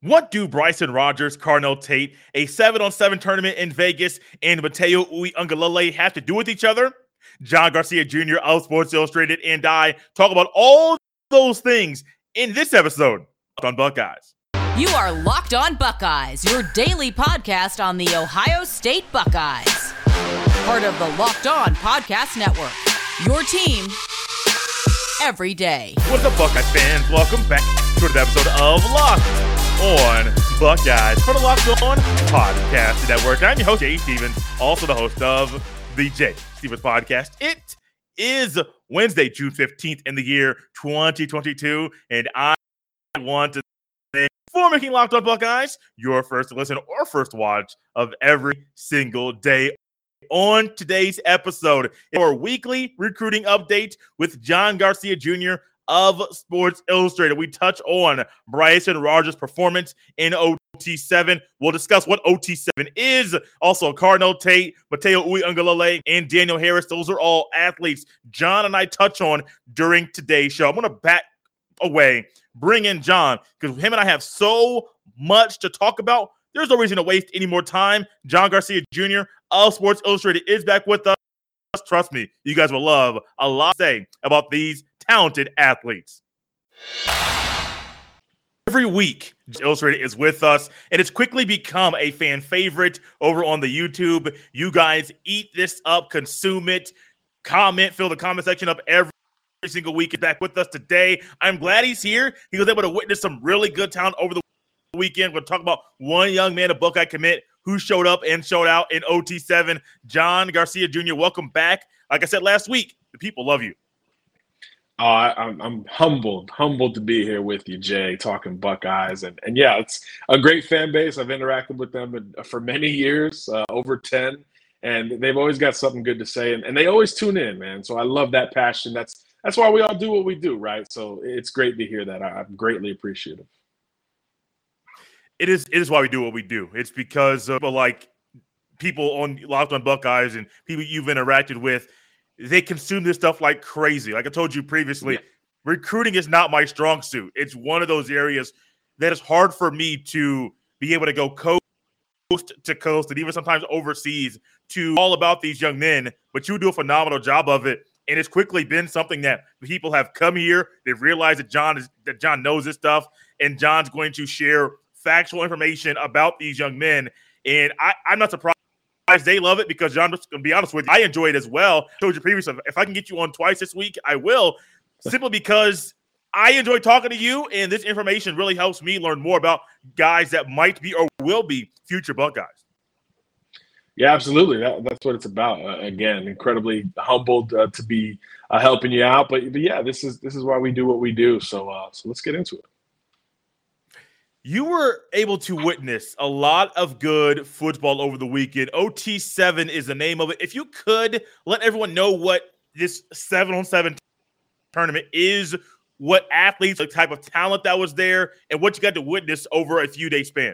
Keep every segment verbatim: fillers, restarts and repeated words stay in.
What do Bryson Rogers, Carnell Tate, a seven on seven tournament in Vegas, and Mateo Uiagalelei have to do with each other? John Garcia Junior of Sports Illustrated and I talk about all those things in this episode on Buckeyes. You are Locked On Buckeyes, your daily podcast on the Ohio State Buckeyes. Part of the Locked On Podcast Network, your team every day. What's up, Buckeyes fans? Welcome back to another episode of Locked On Buckeyes for the Locked On Podcast Network. I'm your host, Jay Stevens, also the host of the Jay Stevens Podcast. It is Wednesday, June fifteenth in the year twenty twenty-two, and I want to thank for making Locked On Buckeyes your first listen or first watch of every single day. On today's episode, our weekly recruiting update with John Garcia Junior of Sports Illustrated. We touch on Bryson Rogers' performance in O T seven. We'll discuss what O T seven is. Also, Carnell Tate, Mateo Uiagalelei, and Daniel Harris. Those are all athletes John and I touch on during today's show. I'm going to back away, bring in John, because him and I have so much to talk about. There's no reason to waste any more time. John Garcia Junior of Sports Illustrated is back with us. Trust me, you guys will love a lot to say about these talented athletes. Every week, Illustrated is with us, and it's quickly become a fan favorite over on the YouTube. You guys eat this up, consume it, comment, fill the comment section up every single week. He's back with us today. I'm glad he's here. He was able to witness some really good talent over the weekend. We're going to talk about one young man, a Buckeye commit, who showed up and showed out in O T seven. John Garcia Junior, welcome back. Like I said last week, the people love you. Oh, I, I'm, I'm humbled, humbled to be here with you, Jay, talking Buckeyes. And, and yeah, it's a great fan base. I've interacted with them for many years, uh, over ten, and they've always got something good to say. And, and they always tune in, man. So I love that passion. That's that's why we all do what we do, right? So it's great to hear that. I, I'm greatly appreciative. It is it is why we do what we do. It's because of like people on Locked On Buckeyes and people you've interacted with, they consume this stuff like crazy. Like I told you previously, yeah. Recruiting is not my strong suit. It's one of those areas that is hard for me to be able to go coast to coast and even sometimes overseas to all about these young men, but you do a phenomenal job of it. And it's quickly been something that people have come here. They've realized that John is that John knows this stuff, and John's going to share factual information about these young men. And I, I'm not surprised they love it because, John, I'm just going to be honest with you, I enjoy it as well. I told you previously, if I can get you on twice this week, I will, simply because I enjoy talking to you, and this information really helps me learn more about guys that might be or will be future Buckeyes. Yeah, absolutely. That, that's what it's about. Uh, again, incredibly humbled uh, to be uh, helping you out. But, but yeah, this is this is why we do what we do. So uh, so let's get into it. You were able to witness a lot of good football over the weekend. O T seven is the name of it. If you could let everyone know what this seven on seven tournament is, what athletes, the type of talent that was there, and what you got to witness over a few day span.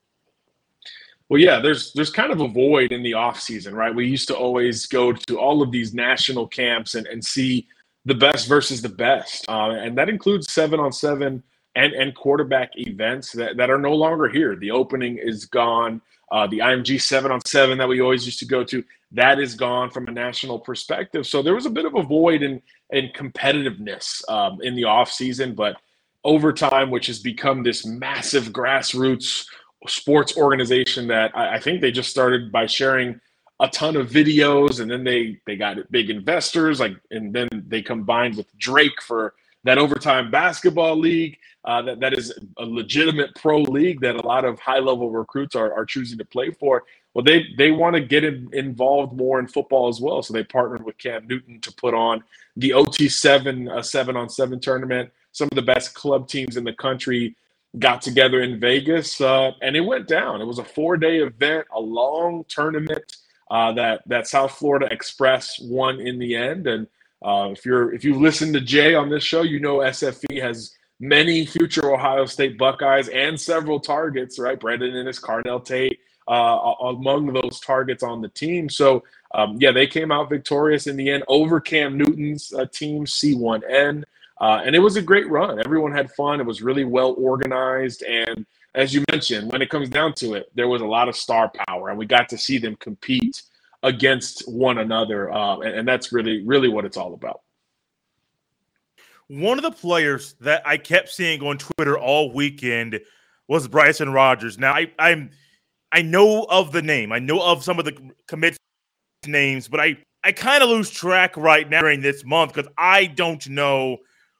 Well, yeah, there's there's kind of a void in the offseason, right? We used to always go to all of these national camps and, and see the best versus the best. Uh, and that includes seven on seven and, and quarterback events that, that are no longer here. The opening is gone. Uh, the I M G seven on seven that we always used to go to, that is gone from a national perspective. So there was a bit of a void in, in competitiveness um, in the offseason. But over time, which has become this massive grassroots sports organization that I, I think they just started by sharing a ton of videos, and then they they got big investors, like, and then they combined with Drake for that overtime basketball league. Uh, that, that is a legitimate pro league that a lot of high-level recruits are, are choosing to play for. Well, they they want to get in, involved more in football as well. So they partnered with Cam Newton to put on the O T seven, a seven-on-seven tournament. Some of the best club teams in the country got together in Vegas, uh, and it went down. It was a four-day event, a long tournament uh, that that South Florida Express won in the end. And uh, if you're if you've listened to Jay on this show, you know S F E has many future Ohio State Buckeyes and several targets, right? Brandon Inniss, Carnell Tate, uh, among those targets on the team. So, um, yeah, they came out victorious in the end over Cam Newton's uh, team, C one N. Uh, and it was a great run. Everyone had fun. It was really well organized. And as you mentioned, when it comes down to it, there was a lot of star power, and we got to see them compete against one another. Uh, and, and that's really, really what it's all about. One of the players that I kept seeing on Twitter all weekend was Bryson Rodgers. Now, I, I'm I know of the name. I know of some of the commits names, but I, I kind of lose track right now during this month because I don't know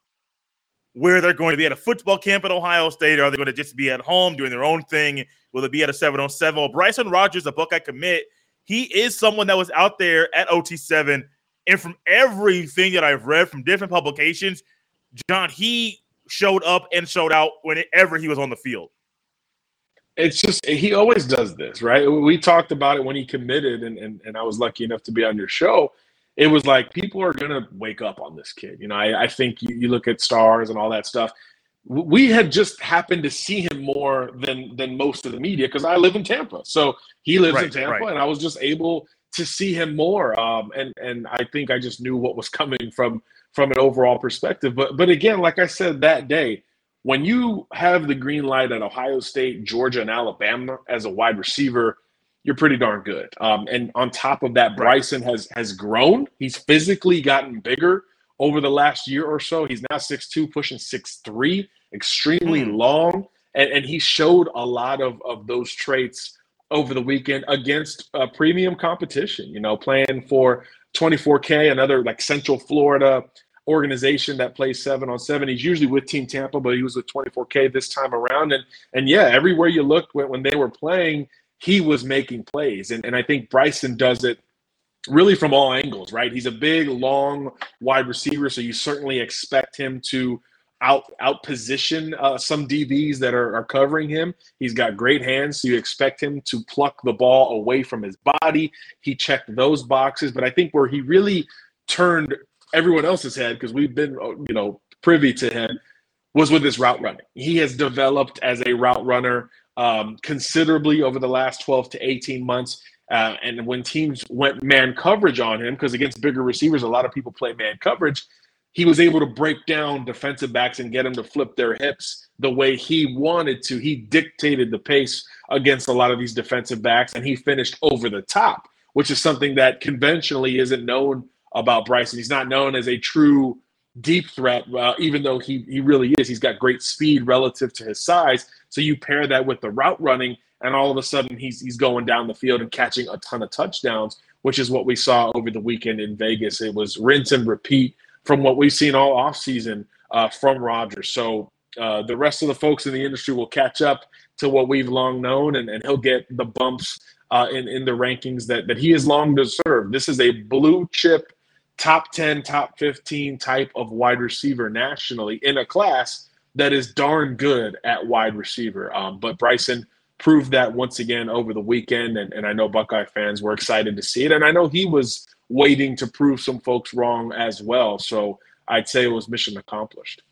where they're going to be at a football camp at Ohio State. Or are they going to just be at home doing their own thing? Will it be at a seven on seven? Well, Bryson Rodgers, a Buckeye commit, he is someone that was out there at O T seven. And from everything that I've read from different publications, John, he showed up and showed out whenever he was on the field. It's just, he always does this, right? We talked about it when he committed, and, and, and I was lucky enough to be on your show. It was like, people are going to wake up on this kid. You know, I, I think you, you look at stars and all that stuff. We had just happened to see him more than than most of the media because I live in Tampa. So he lives right, in Tampa, right. and I was just able to see him more. Um, and, and I think I just knew what was coming from from an overall perspective. But but again, like I said that day, when you have the green light at Ohio State, Georgia, and Alabama as a wide receiver, you're pretty darn good. Um, and on top of that, Bryson has has grown. He's physically gotten bigger over the last year or so. He's now six two, pushing six three, extremely mm. long. And, and he showed a lot of, of those traits over the weekend against uh, premium competition, you know, playing for twenty-four K, another like Central Florida organization that plays seven on seven. He's usually with Team Tampa, but he was with twenty-four K this time around. And and yeah, everywhere you looked when, when they were playing, he was making plays. And, and I think Bryson does it really from all angles, right? He's a big, long wide receiver, so you certainly expect him to out out position uh, some D Bs that are, are covering him. He's got great hands, so you expect him to pluck the ball away from his body. He checked those boxes, but I think where he really turned everyone else's head, because we've been, you know, privy to him, was with his route running. He has developed as a route runner um, considerably over the last twelve to eighteen months. Uh, and when teams went man coverage on him, because against bigger receivers, a lot of people play man coverage, he was able to break down defensive backs and get them to flip their hips the way he wanted to. He dictated the pace against a lot of these defensive backs, and he finished over the top, which is something that conventionally isn't known about Bryson. He's not known as a true deep threat, uh, even though he he really is. He's got great speed relative to his size. So you pair that with the route running, and all of a sudden he's he's going down the field and catching a ton of touchdowns, which is what we saw over the weekend in Vegas. It was rinse and repeat from what we've seen all offseason uh, from Rodgers. So uh, the rest of the folks in the industry will catch up to what we've long known, and, and he'll get the bumps uh, in, in the rankings that, that he has long deserved. This is a blue chip top ten, top fifteen type of wide receiver nationally in a class that is darn good at wide receiver. Um, but Bryson proved that once again over the weekend, and, and I know Buckeye fans were excited to see it, and I know he was waiting to prove some folks wrong as well. So I'd say it was mission accomplished.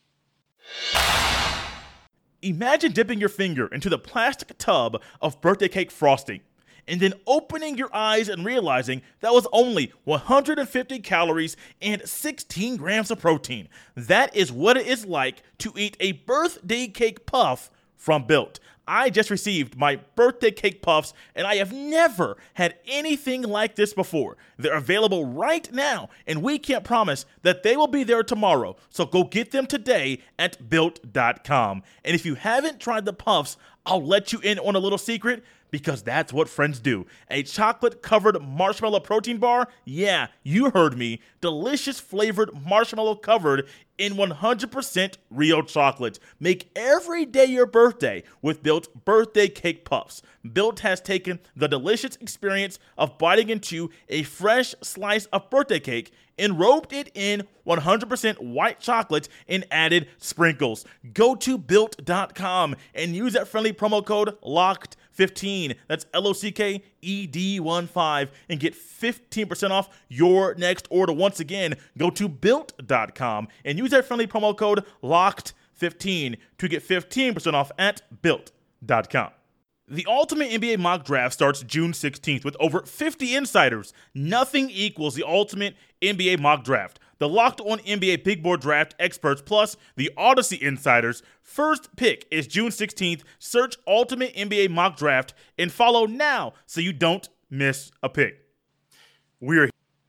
Imagine dipping your finger into the plastic tub of birthday cake frosting and then opening your eyes and realizing that was only one hundred fifty calories and sixteen grams of protein. That is what it is like to eat a birthday cake puff from Built. I just received my birthday cake puffs, and I have never had anything like this before. They're available right now, and we can't promise that they will be there tomorrow. So go get them today at built dot com. And if you haven't tried the puffs, I'll let you in on a little secret, because that's what friends do. A chocolate-covered marshmallow protein bar? Yeah, you heard me. Delicious flavored marshmallow covered in one hundred percent real chocolate. Make every day your birthday with Built Birthday Cake Puffs. Built has taken the delicious experience of biting into a fresh slice of birthday cake and roped it in one hundred percent white chocolate and added sprinkles. Go to built dot com and use that friendly promo code locked fifteen. That's L O C K E D one five and get fifteen percent off your next order. Once again, go to built dot com and use that friendly promo code locked fifteen to get fifteen percent off at built dot com. The Ultimate N B A Mock Draft starts June sixteenth with over fifty insiders. Nothing equals the Ultimate N B A Mock Draft. the Locked On N B A Big Board Draft experts, plus the Odyssey insiders. First pick is June sixteenth. Search Ultimate N B A Mock Draft and follow now so you don't miss a pick. We're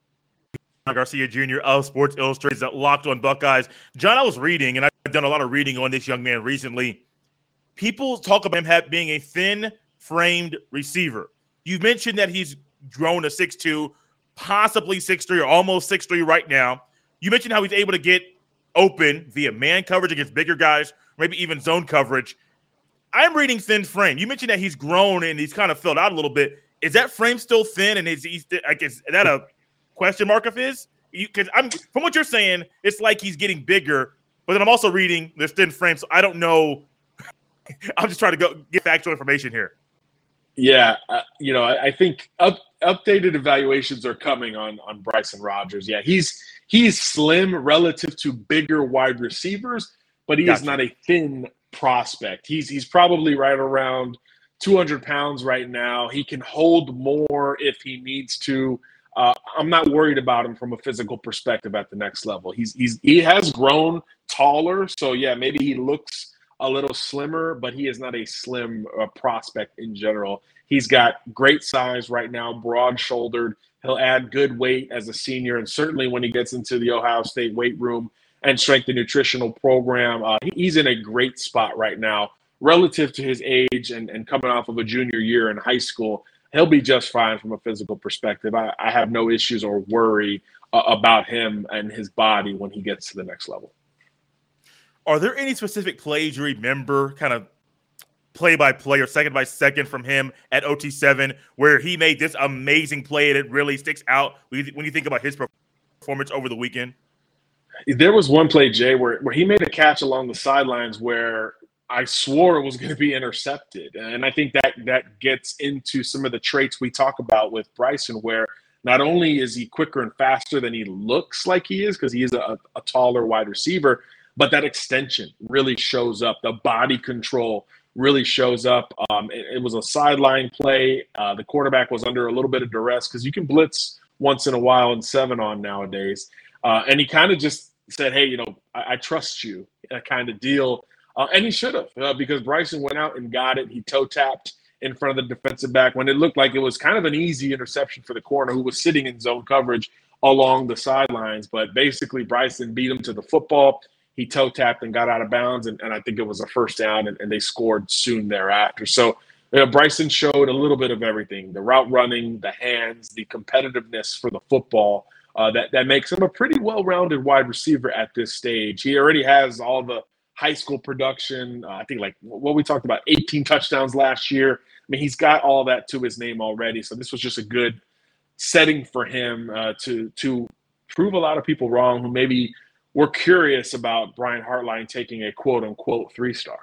John Garcia Junior of Sports Illustrated's Locked On Buckeyes. John, I was reading, and I've done a lot of reading on this young man recently. People talk about him being a thin-framed receiver. You've mentioned that he's grown to six two, possibly six three, or almost six three right now. You mentioned how he's able to get open via man coverage against bigger guys, maybe even zone coverage. I'm reading thin frame. You mentioned that he's grown and he's kind of filled out a little bit. Is that frame still thin? And is, he's, I guess, is that a question mark of his? Because I'm from what you're saying, it's like he's getting bigger. But then I'm also reading this thin frame, so I don't know. I'm just trying to go get factual information here. Yeah, uh, you know, I, I think up, updated evaluations are coming on on Bryson Rodgers. Yeah, he's he's slim relative to bigger wide receivers, but he gotcha. is not a thin prospect. He's he's probably right around two hundred pounds right now. He can hold more if he needs to. Uh, I'm not worried about him from a physical perspective at the next level. He's he's he has grown taller, so yeah, maybe he looks a little slimmer, but he is not a slim uh, prospect in general. He's got great size right now, broad-shouldered. He'll add good weight as a senior, and certainly when he gets into the Ohio State weight room and strength and nutritional program, uh, he's in a great spot right now relative to his age and, and coming off of a junior year in high school. He'll be just fine from a physical perspective. I, I have no issues or worry uh, about him and his body when he gets to the next level. Are there any specific plays you remember, kind of play-by-play or second-by-second from him at O T seven, where he made this amazing play and it really sticks out when you think about his performance over the weekend? There was one play, Jay, where, where he made a catch along the sidelines where I swore it was going to be intercepted. And I think that that gets into some of the traits we talk about with Bryson, where not only is he quicker and faster than he looks like he is, because he is a, a taller wide receiver, but that extension really shows up. The body control really shows up. Um, it, it was a sideline play. Uh, the quarterback was under a little bit of duress because you can blitz once in a while in seven on nowadays. Uh, and he kind of just said, hey, you know, I, I trust you, that kind of deal. Uh, and he should have uh, because Bryson went out and got it. He toe tapped in front of the defensive back when it looked like it was kind of an easy interception for the corner who was sitting in zone coverage along the sidelines. But basically Bryson beat him to the football. He toe tapped and got out of bounds, and, and I think it was a first down, and, and they scored soon thereafter. So you know, Bryson showed a little bit of everything: the route running, the hands, the competitiveness for the football. Uh, that that makes him a pretty well-rounded wide receiver at this stage. He already has all the high school production. Uh, I think like what we talked about, eighteen touchdowns last year. I mean, he's got all that to his name already. So this was just a good setting for him uh, to to prove a lot of people wrong who maybe we're curious about Brian Hartline taking a quote-unquote three-star.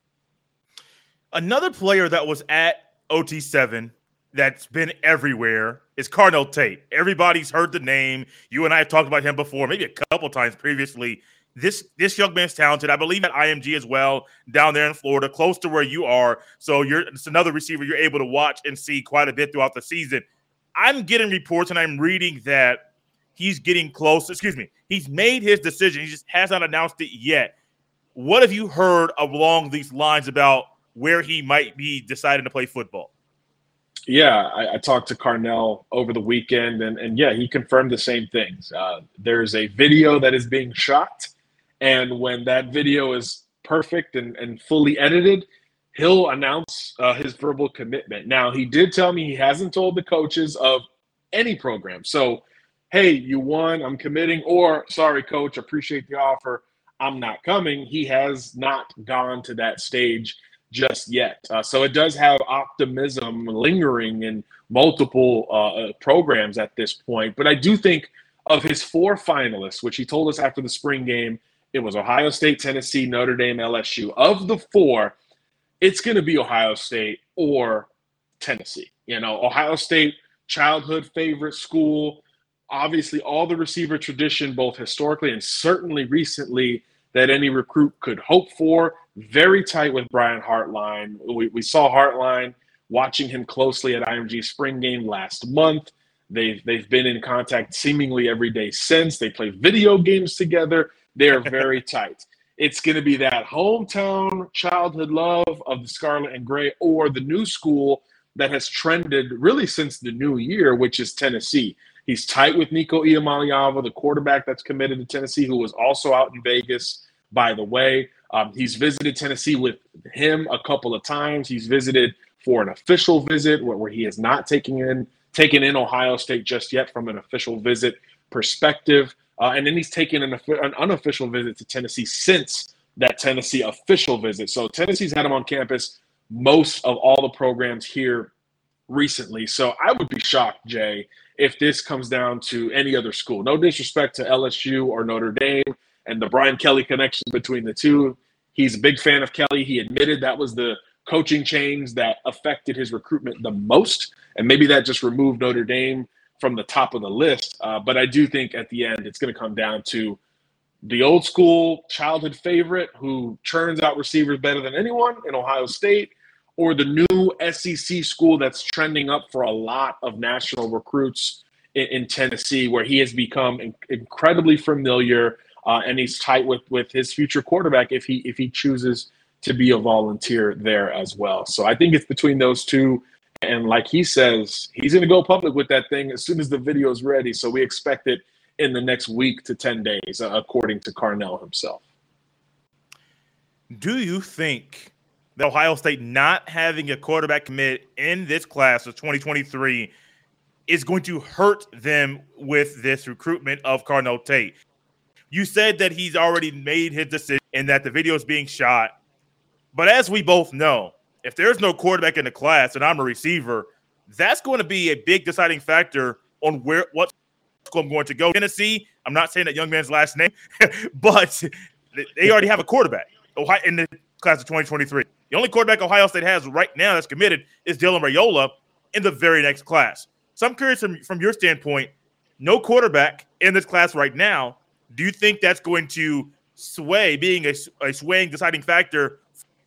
Another player that was at O T seven that's been everywhere is Carnell Tate. Everybody's heard the name. You and I have talked about him before, maybe a couple times previously. This this young man's talented. I believe at I M G as well, down there in Florida, close to where you are. So you're it's another receiver you're able to watch and see quite a bit throughout the season. I'm getting reports and I'm reading that he's getting close. Excuse me. He's made his decision. He just hasn't announced it yet. What have you heard along these lines about where he might be deciding to play football? Yeah, I, I talked to Carnell over the weekend, and, and yeah, he confirmed the same things. Uh, there's a video that is being shot, and when that video is perfect and, and fully edited, he'll announce uh, his verbal commitment. Now, he did tell me he hasn't told the coaches of any program. So, hey, you won, I'm committing, or sorry, coach, appreciate the offer, I'm not coming. He has not gone to that stage just yet. Uh, so it does have optimism lingering in multiple uh, programs at this point. But I do think of his four finalists, which he told us after the spring game, it was Ohio State, Tennessee, Notre Dame, L S U. Of the four, it's going to be Ohio State or Tennessee. You know, Ohio State, childhood favorite school, obviously all the receiver tradition, both historically and certainly recently, that any recruit could hope for. Very tight with Brian Hartline. We, we saw Hartline watching him closely at I M G spring game last month. They've they've been in contact seemingly every day since. They play video games together. They're very tight. It's going to be that hometown childhood love of the Scarlet and Gray, or the new school that has trended really since the new year, which is Tennessee. He's tight with Nico Iamaleava, the quarterback that's committed to Tennessee, who was also out in Vegas, by the way. Um, he's visited Tennessee with him a couple of times. He's visited for an official visit where, where he has not taken in taken in Ohio State just yet from an official visit perspective. Uh, and then he's taken an, an unofficial visit to Tennessee since that Tennessee official visit. So Tennessee's had him on campus most of all the programs here recently. So I would be shocked, Jay, if this comes down to any other school. No disrespect to L S U or Notre Dame and the Brian Kelly connection between the two. He's a big fan of Kelly. He admitted that was the coaching change that affected his recruitment the most. And maybe that just removed Notre Dame from the top of the list. Uh, but I do think at the end it's going to come down to the old school childhood favorite who churns out receivers better than anyone in Ohio State, or the new S E C school that's trending up for a lot of national recruits in, in Tennessee, where he has become in, incredibly familiar uh, and he's tight with with his future quarterback if he if he chooses to be a volunteer there as well. So I think it's between those two. And like he says, he's going to go public with that thing as soon as the video is ready. So we expect it in the next week to ten days, uh, according to Carnell himself. Do you think that Ohio State not having a quarterback commit in this class of twenty twenty-three is going to hurt them with this recruitment of Carnell Tate? You said that he's already made his decision and that the video is being shot. But as we both know, if there's no quarterback in the class and I'm a receiver, that's going to be a big deciding factor on where what school I'm going to go. Tennessee, I'm not saying that young man's last name, but they already have a quarterback Ohio, in the class of twenty twenty-three. The only quarterback Ohio State has right now that's committed is Dylan Raiola in the very next class. So I'm curious from, from your standpoint, no quarterback in this class right now. Do you think that's going to sway, being a, a swaying deciding factor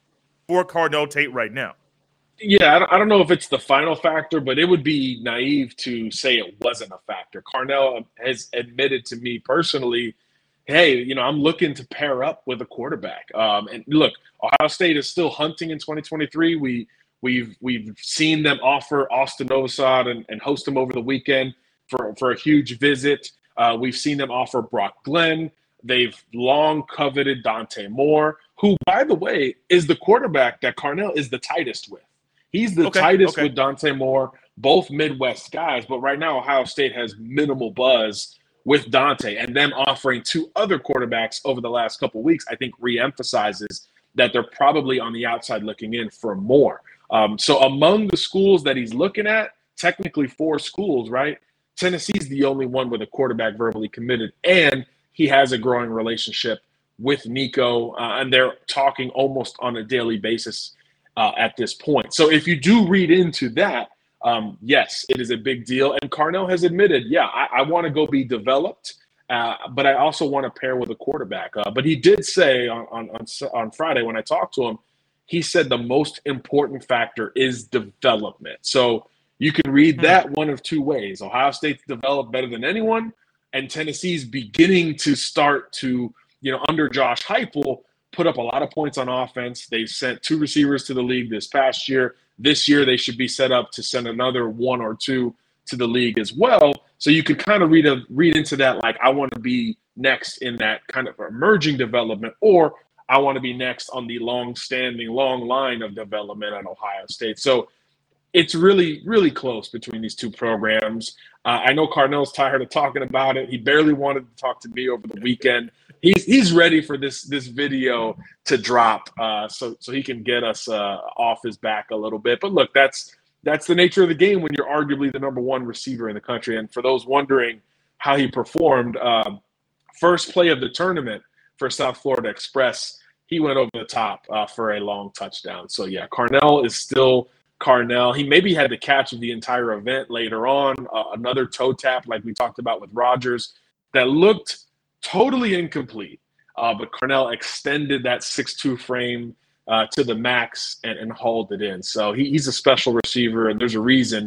for Carnell Tate right now? Yeah, I don't, I don't know if it's the final factor, but it would be naive to say it wasn't a factor. Carnell has admitted to me personally, hey, you know, I'm looking to pair up with a quarterback. Um, and look, Ohio State is still hunting in twenty twenty-three. We, we've we've seen them offer Austin Novosad and, and host him over the weekend for, for a huge visit. Uh, we've seen them offer Brock Glenn. They've long coveted Dante Moore, who, by the way, is the quarterback that Carnell is the tightest with. He's the okay, tightest okay. with Dante Moore, both Midwest guys. But right now, Ohio State has minimal buzz with Dante. And them offering two other quarterbacks over the last couple of weeks, I think reemphasizes that they're probably on the outside looking in for more. Um, so among the schools that he's looking at, technically four schools, right? Tennessee's the only one with a quarterback verbally committed. And he has a growing relationship with Nico, uh, and they're talking almost on a daily basis uh, at this point. So if you do read into that, um, yes, it is a big deal. And Carnell has admitted, yeah, I, I want to go be developed, uh, but I also want to pair with a quarterback. Uh, but he did say on, on, on, on Friday when I talked to him, he said the most important factor is development. So you can read that one of two ways. Ohio State's developed better than anyone, and Tennessee's beginning to start to, you know, under Josh Heupel, put up a lot of points on offense. They sent two receivers to the league this past year. This year, they should be set up to send another one or two to the league as well. So you could kind of read a, read into that like, I want to be next in that kind of emerging development, or I want to be next on the long-standing, long line of development at Ohio State. So it's really, really close between these two programs. Uh, I know Carnell's tired of talking about it. He barely wanted to talk to me over the weekend. He's he's ready for this this video to drop, uh, so so he can get us uh, off his back a little bit. But look, that's that's the nature of the game when you're arguably the number one receiver in the country. And for those wondering how he performed, uh, first play of the tournament for South Florida Express, he went over the top uh, for a long touchdown. So yeah, Carnell is still Carnell. He maybe had the catch of the entire event later on, uh, another toe tap like we talked about with Rodgers that looked totally incomplete. Uh, but Carnell extended that six two frame uh, to the max and, and hauled it in. So he, he's a special receiver, and there's a reason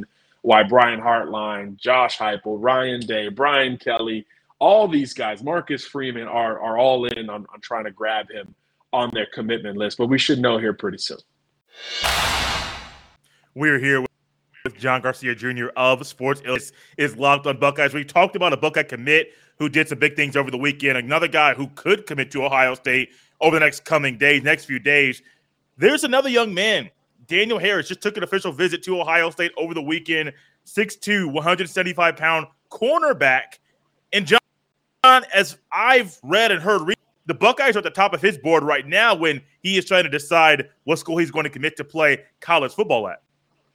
why Brian Hartline, Josh Heupel, Ryan Day, Brian Kelly, all these guys, Marcus Freeman, are are all in on, on trying to grab him on their commitment list. But we should know here pretty soon. We're here with with John Garcia Junior of Sports Illustrated is Locked on Buckeyes. We talked about a Buckeye commit who did some big things over the weekend. Another guy who could commit to Ohio State over the next coming days, next few days. There's another young man, Daniel Harris, just took an official visit to Ohio State over the weekend. six two, one hundred seventy-five pound cornerback. And John, as I've read and heard, the Buckeyes are at the top of his board right now when he is trying to decide what school he's going to commit to play college football at.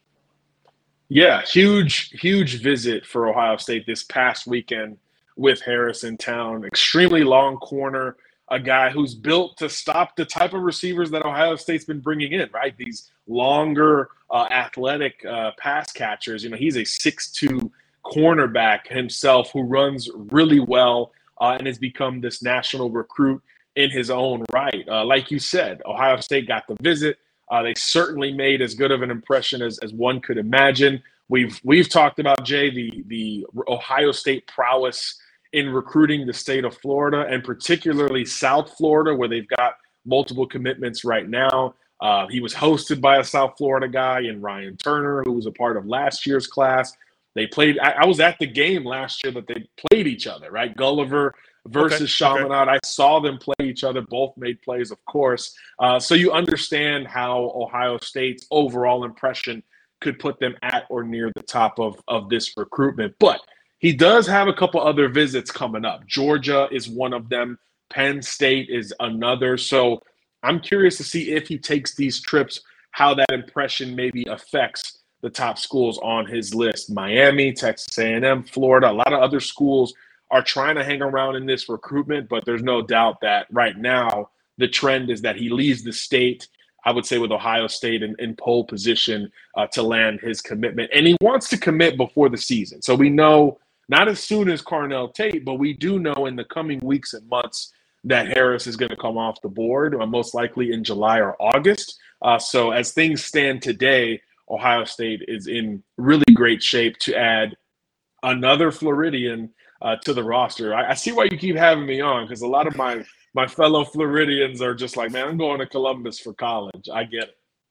Yeah, huge, huge visit for Ohio State this past weekend with Harris in town. Extremely long corner, a guy who's built to stop the type of receivers that Ohio State's been bringing in, right? These longer, uh, athletic uh, pass catchers. You know, he's a six two cornerback himself who runs really well uh, and has become this national recruit in his own right. Uh, like you said, Ohio State got the visit. Uh, they certainly made as good of an impression as, as one could imagine. We've we've talked about, Jay, the, the Ohio State prowess in recruiting the state of Florida, and particularly South Florida, where they've got multiple commitments right now. Uh, he was hosted by a South Florida guy in Ryan Turner, who was a part of last year's class. They played – I was at the game last year that they played each other, right? Gulliver versus okay, Chaminade. okay. I saw them play each other. Both made plays, of course. Uh, so you understand how Ohio State's overall impression could put them at or near the top of, of this recruitment. But he does have a couple other visits coming up. Georgia is one of them. Penn State is another. So I'm curious to see if he takes these trips, how that impression maybe affects the top schools on his list. Miami, Texas A and M, Florida, a lot of other schools are trying to hang around in this recruitment, but there's no doubt that right now the trend is that he leaves the state, I would say with Ohio State in, in pole position uh, to land his commitment. And he wants to commit before the season. So we know not as soon as Carnell Tate, but we do know in the coming weeks and months that Harris is going to come off the board, uh, most likely in July or August. Uh, so as things stand today, Ohio State is in really great shape to add another Floridian Uh, to the roster. I, I see why you keep having me on, because a lot of my my fellow Floridians are just like, man, I'm going to Columbus for college. I get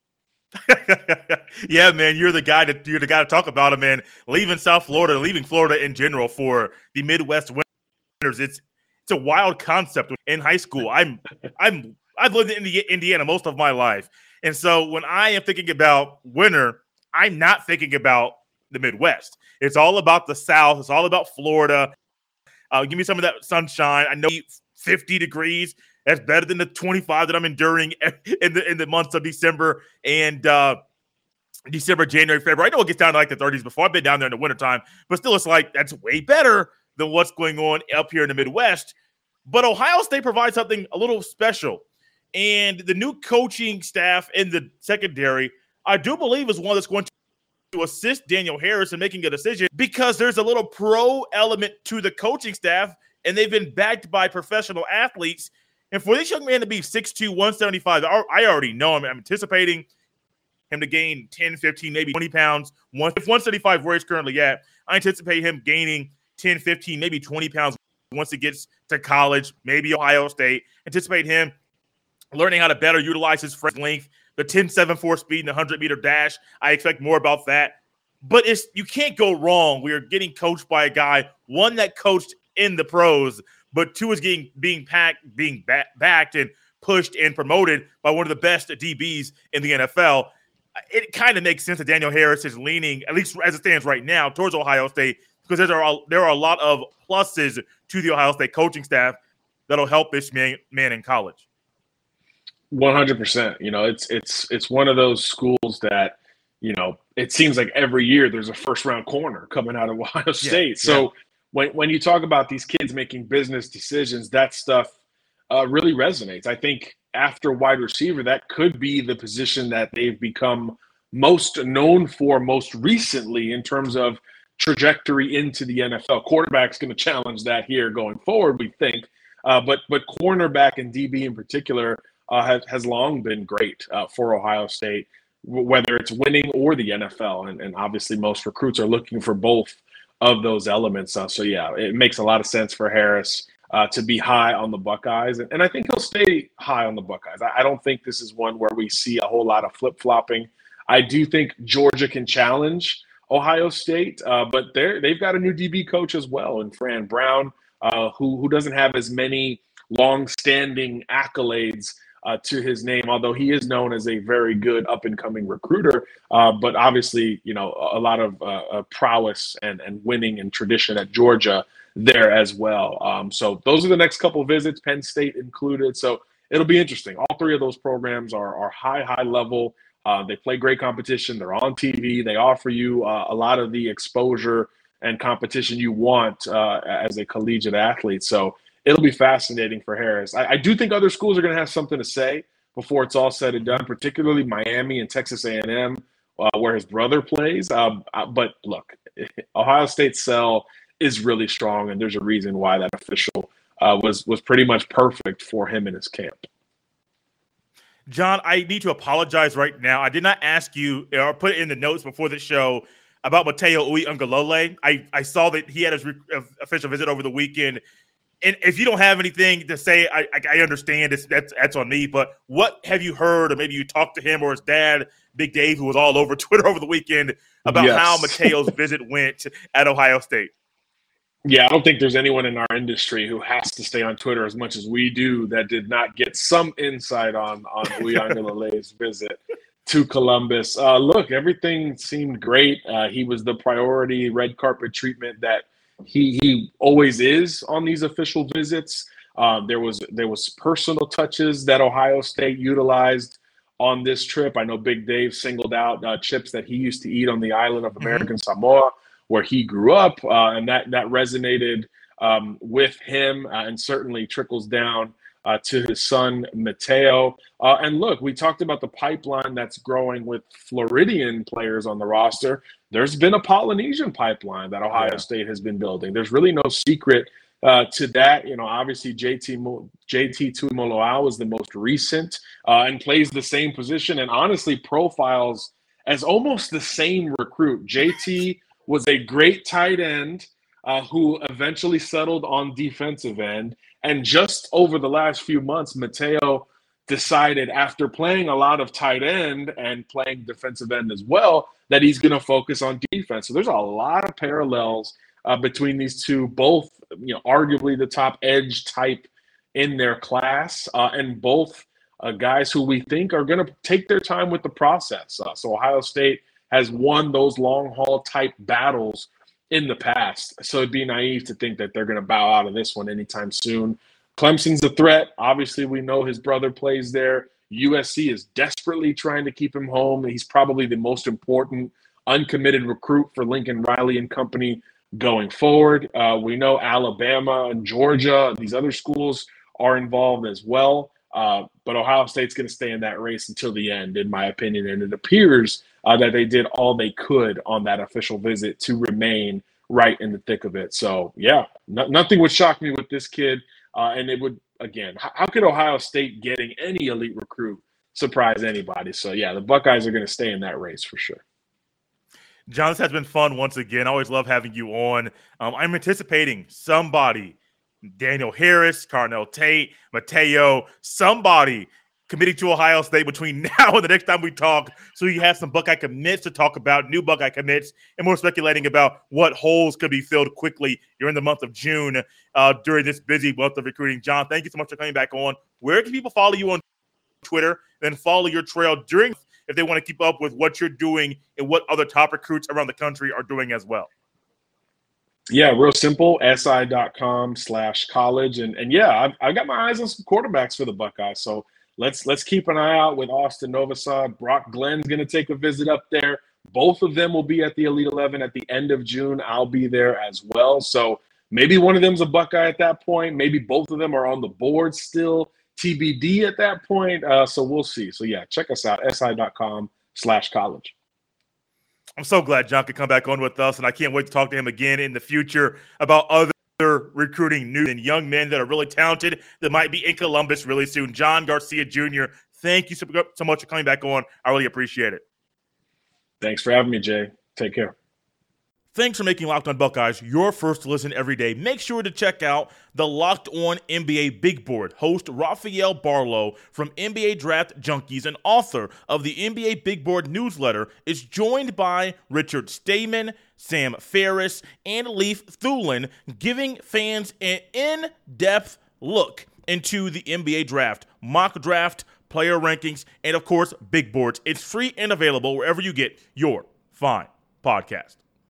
it. Yeah, man, you're the guy that you're the guy to talk about it, man. Leaving South Florida, leaving Florida in general for the Midwest winters. It's it's a wild concept. In high school, I'm I'm I've lived in Indiana most of my life, and so when I am thinking about winter, I'm not thinking about the Midwest. It's all about the South. It's all about Florida. Uh, give me some of that sunshine. I know fifty degrees. That's better than the twenty-five that I'm enduring in the in the months of December and uh, December, January, February. I know it gets down to like the thirties before. I've been down there in the wintertime, but still it's like that's way better than what's going on up here in the Midwest. But Ohio State provides something a little special. And the new coaching staff in the secondary, I do believe, is one that's going to to assist Daniel Harris in making a decision, because there's a little pro element to the coaching staff, and they've been backed by professional athletes. And for this young man to be six two, one seventy-five, I already know him. I'm anticipating him to gain ten, fifteen, maybe twenty pounds. If one seventy-five where he's currently at, I anticipate him gaining ten, fifteen, maybe twenty pounds once he gets to college, maybe Ohio State. Anticipate him learning how to better utilize his frame length, the ten seven four speed and the one hundred meter dash. I expect more about that. But it's you can't go wrong. We are getting coached by a guy, one that coached in the pros, but two is getting being packed, being back, backed and pushed and promoted by one of the best D Bs in the N F L. It kind of makes sense that Daniel Harris is leaning, at least as it stands right now, towards Ohio State, because there are there are a lot of pluses to the Ohio State coaching staff that'll help this man, man in college. one hundred percent. You know, it's it's it's one of those schools that, you know, it seems like every year there's a first round corner coming out of Ohio State. Yeah, so yeah. when when you talk about these kids making business decisions, that stuff uh, really resonates. I think after wide receiver, that could be the position that they've become most known for most recently in terms of trajectory into the N F L. Quarterback's going to challenge that here going forward, we think. Uh, but but cornerback and D B in particular uh, has, has long been great uh, for Ohio State. whether it's winning or the N F L. And, and obviously most recruits are looking for both of those elements. Uh, so, yeah, it makes a lot of sense for Harris uh, to be high on the Buckeyes. And, and I think he'll stay high on the Buckeyes. I, I don't think this is one where we see a whole lot of flip-flopping. I do think Georgia can challenge Ohio State, uh, but they're, they've got a new D B coach as well in Fran Brown, uh, who, who doesn't have as many long-standing accolades uh, to his name, although he is known as a very good up-and-coming recruiter. Uh, but obviously, you know, a lot of uh, uh, prowess and, and winning and tradition at Georgia there as well. Um, so those are the next couple of visits, Penn State included. So it'll be interesting. All three of those programs are, are high, high level. Uh, they play great competition. They're on T V. They offer you uh, a lot of the exposure and competition you want uh, as a collegiate athlete. So it'll be fascinating for Harris. I, I do think other schools are going to have something to say before it's all said and done, particularly Miami and Texas A and M, uh, where his brother plays. Um, but look, Ohio State's sell is really strong, and there's a reason why that official uh, was was pretty much perfect for him in his camp. John, I need to apologize right now. I did not ask you or put it in the notes before the show about Mateo Uiagalelei. I, I saw that he had his re- official visit over the weekend. And if you don't have anything to say, I, I, I understand it's, that's, that's on me. But what have you heard, or maybe you talked to him or his dad, Big Dave, who was all over Twitter over the weekend, about yes. how Mateo's visit went at Ohio State? Yeah, I don't think there's anyone in our industry who has to stay on Twitter as much as we do that did not get some insight on, on Uiagalelei's visit to Columbus. Uh, look, everything seemed great. Uh, he was the priority red carpet treatment that he he always is on these official visits. Uh, there was there was personal touches that Ohio State utilized on this trip. I know Big Dave singled out uh, chips that he used to eat on the island of American mm-hmm. Samoa, where he grew up, uh, and that that resonated um, with him uh, and certainly trickles down uh, to his son, Mateo. Uh, and look, we talked about the pipeline that's growing with Floridian players on the roster. There's been a Polynesian pipeline that Ohio yeah. State has been building. There's really no secret uh, to that. You know, obviously J T Mo- J T Tuimoloau is the most recent uh, and plays the same position and honestly profiles as almost the same recruit. J T was a great tight end uh, who eventually settled on defensive end. And just over the last few months, Mateo decided, after playing a lot of tight end and playing defensive end as well, that he's going to focus on defense. So there's a lot of parallels uh, between these two, both, you know, arguably the top edge type in their class, uh, and both uh, guys who we think are going to take their time with the process. Uh, so Ohio State has won those long haul type battles in the past. So it'd be naive to think that they're going to bow out of this one anytime soon. Clemson's a threat. Obviously, we know his brother plays there. U S C is desperately trying to keep him home. He's probably the most important uncommitted recruit for Lincoln Riley and company going forward. Uh, we know Alabama and Georgia, these other schools are involved as well. Uh, but Ohio State's going to stay in that race until the end, in my opinion. And it appears uh, that they did all they could on that official visit to remain right in the thick of it. So, yeah, no, nothing would shock me with this kid. Uh, and it would, again, how, how could Ohio State getting any elite recruit surprise anybody? So, yeah, the Buckeyes are going to stay in that race for sure. John, this has been fun once again. I always love having you on. Um, I'm anticipating somebody, Daniel Harris, Carnell Tate, Mateo, somebody committing to Ohio State between now and the next time we talk, so you have some Buckeye commits to talk about, new Buckeye commits, and more speculating about what holes could be filled quickly during the month of June uh, during this busy month of recruiting. John, thank you so much for coming back on. Where can people follow you on Twitter, then follow your trail during if they want to keep up with what you're doing and what other top recruits around the country are doing as well? Yeah, real simple, si.com slash college. And, and yeah, I've, I've got my eyes on some quarterbacks for the Buckeyes. So let's let's keep an eye out with Austin Novosad. Brock Glenn's going to take a visit up there. Both of them will be at the Elite eleven at the end of June. I'll be there as well. So maybe one of them's a Buckeye at that point. Maybe both of them are on the board still. T B D at that point. Uh, so we'll see. So, yeah, check us out, si.com slash college. I'm so glad John could come back on with us, and I can't wait to talk to him again in the future about other recruiting news and young men that are really talented that might be in Columbus really soon. John Garcia Junior, thank you so, so much for coming back on. I really appreciate it. Thanks for having me, Jay. Take care. Thanks for making Locked On Buckeyes your first listen every day. Make sure to check out the Locked On N B A Big Board. Host Rafael Barlow from N B A Draft Junkies and author of the N B A Big Board newsletter is joined by Richard Stayman, Sam Ferris, and Leif Thulin, giving fans an in-depth look into the N B A draft, mock draft, player rankings, and of course, big boards. It's free and available wherever you get your fine podcast.